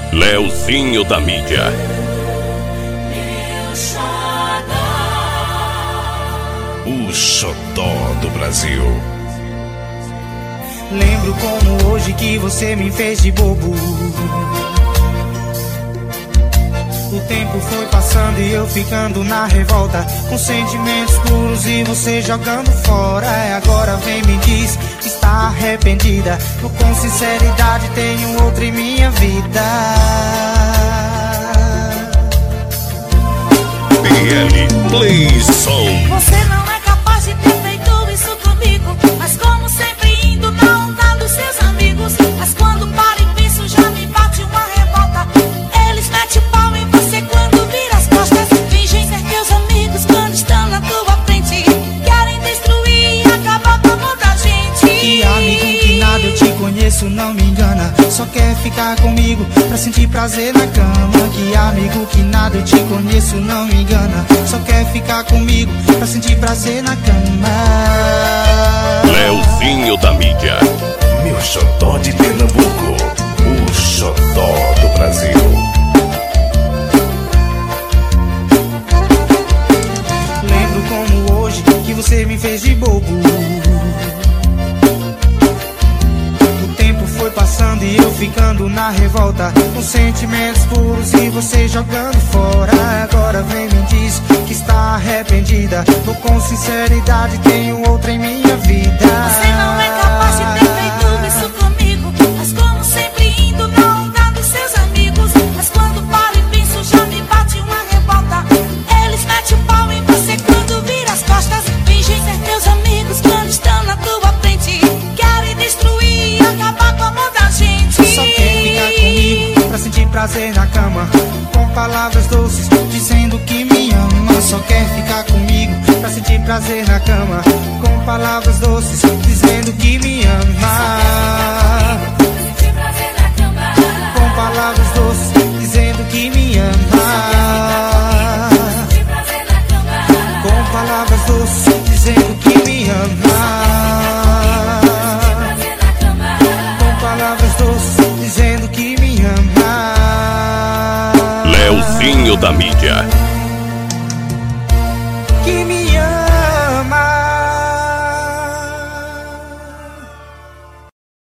Leozinho da mídia. O xodó do Brasil. Lembro como hoje que você me fez de bobo. O tempo foi passando e eu ficando na revolta, com sentimentos puros e você jogando fora. E agora vem me diz que está arrependida. Eu com sinceridade tenho outra em minha vida. PL Play Som. Você não é capaz de ter feito isso comigo, mas como sempre indo na onda dos seus amigos. Mas quando paro e penso já me bate uma revolta. Eles metem o pau em você quando vira as costas. Fingem ser teus amigos quando estão na tua frente. Querem destruir e acabar com muita gente. Que amigo que nada, eu te conheço, não me engana. Só quer ficar comigo pra sentir prazer na cama. Que amigo que nada, eu te conheço, não me engana. Só quer ficar comigo pra sentir prazer na cama. Leozinho da mídia. Meu xodó de Pernambuco. O xodó do Brasil. Lembro como hoje que você me fez de bobo. O tempo foi passando e eu ficando na revolta, com sentimentos puros e você jogando fora. Agora vem me diz que está arrependida. Eu com sinceridade tenho outra em minha vida. Você não é capaz de ter feito isso comigo, mas como sempre indo na onda dos seus amigos. Mas quando paro e penso já me bate uma revolta. Eles metem o pau em você quando vira as costas. Fingem ser teus amigos quando estão na tua frente. Querem destruir e acabar com muita gente. Só quer ficar comigo pra sentir prazer na cama, com palavras doces dizendo que me ama. Só quer ficar comigo pra sentir prazer na cama, com palavras doces dizendo que me ama. Com palavras doces dizendo que me ama. Com palavras doces dizendo que me ama. Com palavras doces dizendo que me ama. Leozinho da mídia. Que me